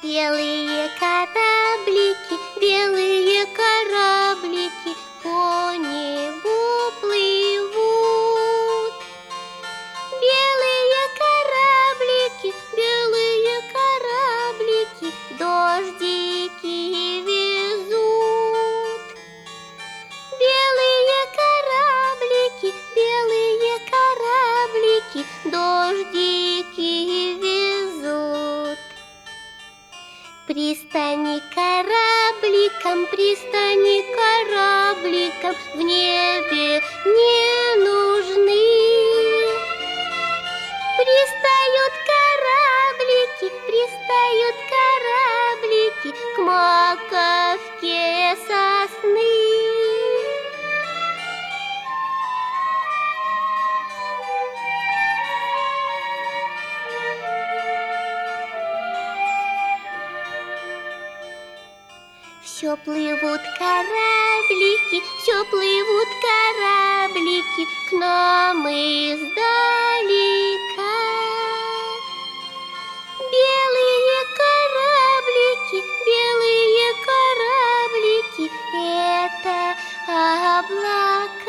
белые кораблики по небу плывут. Белые кораблики дождики везут. Белые кораблики дождики везут. Пристани корабликам в небе не нужны. Пристают кораблики к маковке сосны. Все плывут кораблики к нам издалека. Белые кораблики — это облака.